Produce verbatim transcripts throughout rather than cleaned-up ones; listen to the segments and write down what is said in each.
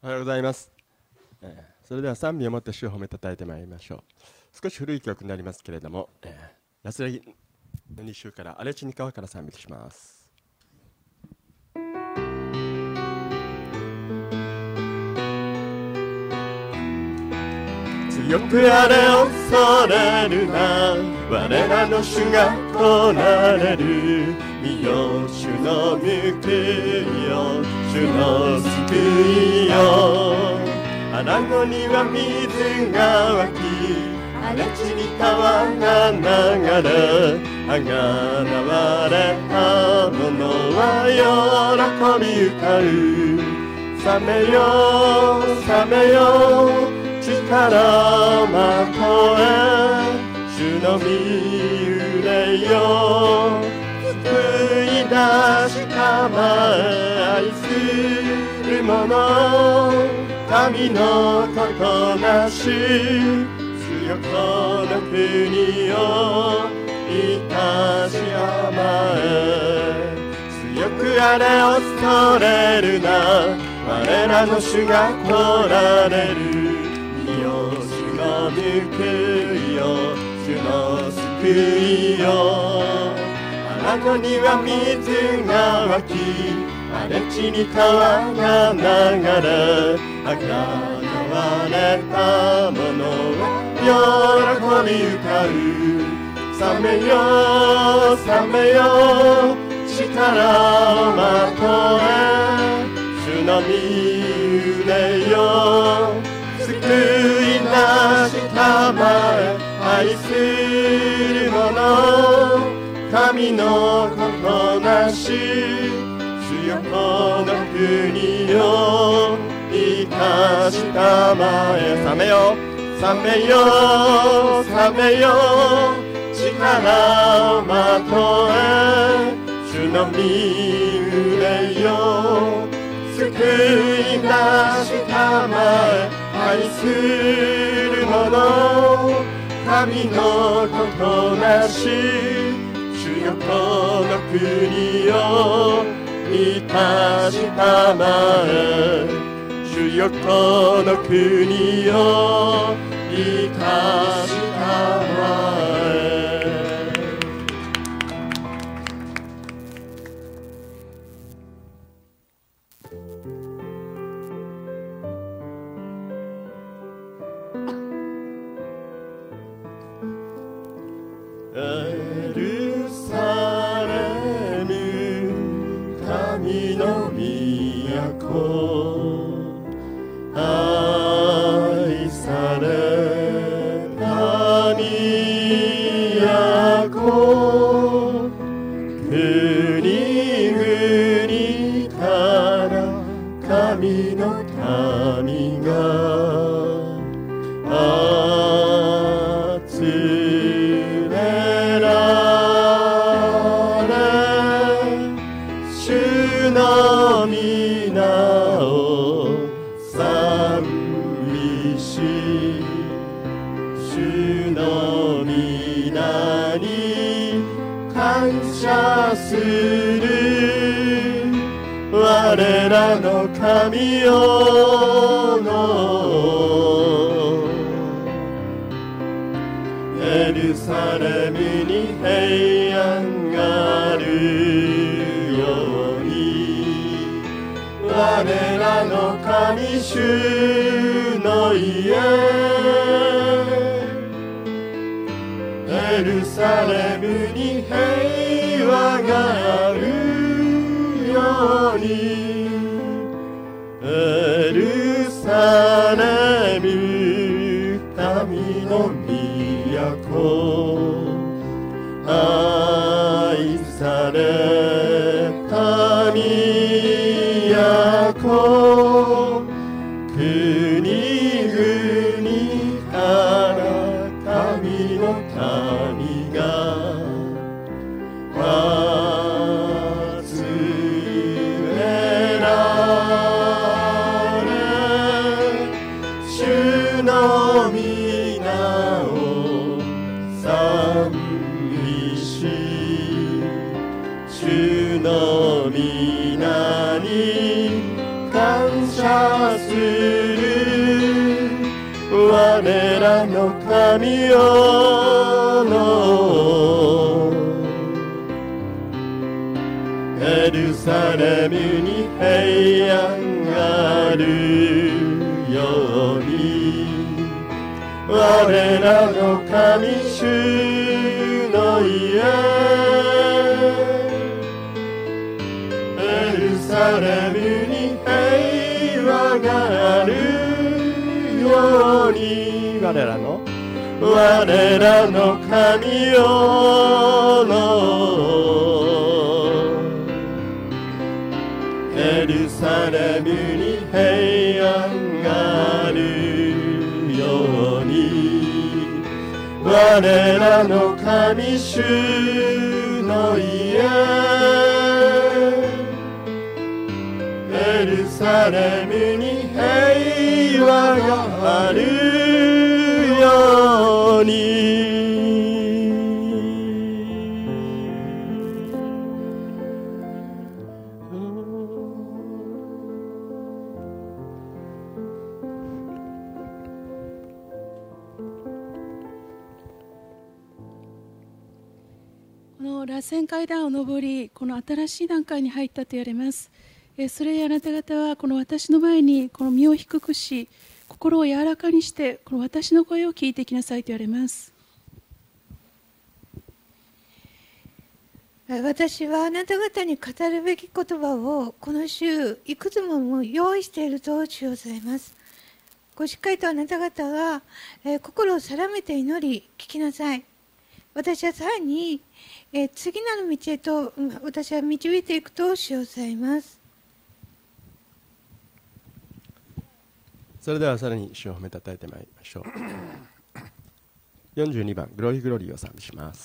おはようございます。えーそれでは賛美をもって主を褒めたたえてまいりましょう。少し古い曲になりますけれども、えー安らぎのに週から荒地に川から賛美します。強くあれ恐れるな、我らの主が来られる。見よ主の報いよ、主の救いよ。穴子には水が湧き、荒地に川が流れ、あがなわれた者は喜び歌う。覚めよ覚めよ力まとえ、主の身憂いよ。救い出したまえ愛する者、神のことなし、強この国をいたしあまえ。強くあれ恐れるな、我らの主が来られる。見よ主の報いよ、主の救いよ。穴子には水が湧き、荒地に川が流れ、あがなわれた者は喜び歌う。覚めよ覚めよ力をまとえ、主の身憂いよ。救い出したまえ愛する者、神のことなし、主よこの国をいたしたまえ。覚めよ覚めよ覚めよ力をまとえ、主の身憂いよ。救い出したまえ愛する者、神のことなし、主よこの国をいたしたまえ。主よこの国をいたしたまえ。エルサレム神の都、愛された都、国々から神の民が集められ、主の皆を賛美し、主の皆に感謝する。我らの神よのエルサレムに平安があるように、我らの神主の家、エルサレムに平和があるように。エルサレム神の都、愛された都、国々から神の民が集められ、主の皆を賛美し、主の皆る我らの神よのエルサレムに平安があるように我らの神主の家エルサレムに平和があるように我らの我らの神よのエルサレムに平安があるように我らの神主の家エルサレムに平和があるようにこの螺旋階段を上り、この新しい段階に入ったと言われます。それであなた方はこの私の前にこの身を低くし、心を柔らかにしてこの私の声を聞いてきなさいと言われます。 私はあなた方に語るべき言葉をこの週いくつもも用意していると主をされます。ごしっかりとあなた方は、えー、心を定めて祈り聞きなさい。私はさらに、えー、次なる道へと私は導いていくと主をされます。 それではさらに主を褒めたたえてまいりましょう。よんじゅうにばんグロリーグロリーを賛美します。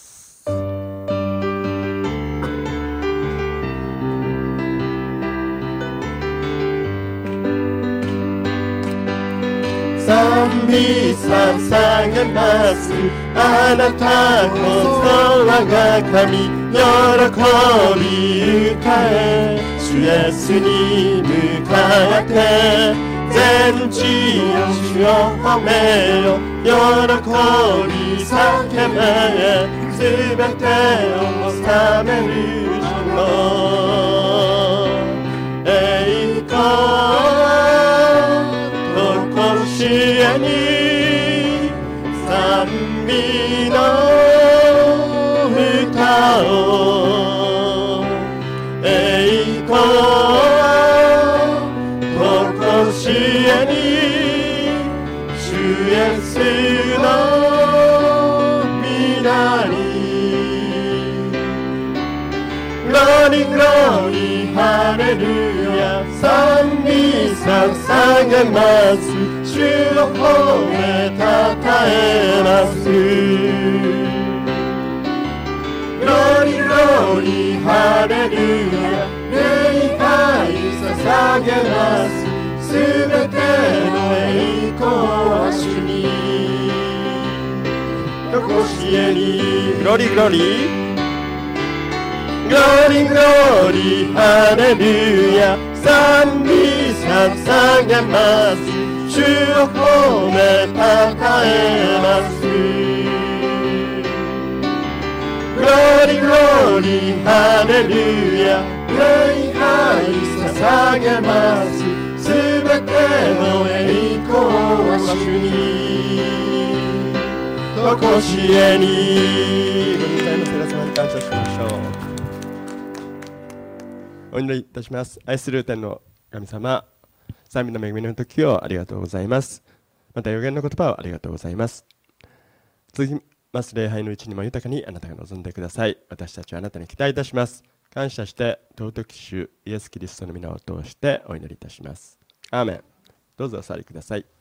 賛美捧げます。あなたこそ我が神、喜び歌え。主イエスに向かって全地よ主を褒めよ。喜び叫べ、すべてを治める主の栄光知恵に賛美の歌を栄光とこしえに主イエスの皆にグロリグロリハレルヤ賛美捧げます。主を褒めたたえます。グロリグロリハレルヤ礼拝捧げます。すべての栄光は主にとこしえにグロリグロリグロリグロリハレルヤ賛美捧げます。主を褒めたたえます。グロリグロリハレルヤ礼拝捧げます。すべての栄光は主にとこしえに。ご臨在の皆様に感謝しましょう。お祈りいたします。愛する天の神様、賛美の恵みの時をありがとうございます。また予言の言葉をありがとうございます。続きます礼拝のうちにも豊かにあなたが望んでください。私たちはあなたに期待いたします。感謝して尊き主イエスキリストの皆を通してお祈りいたします。アーメン。どうぞお座りください。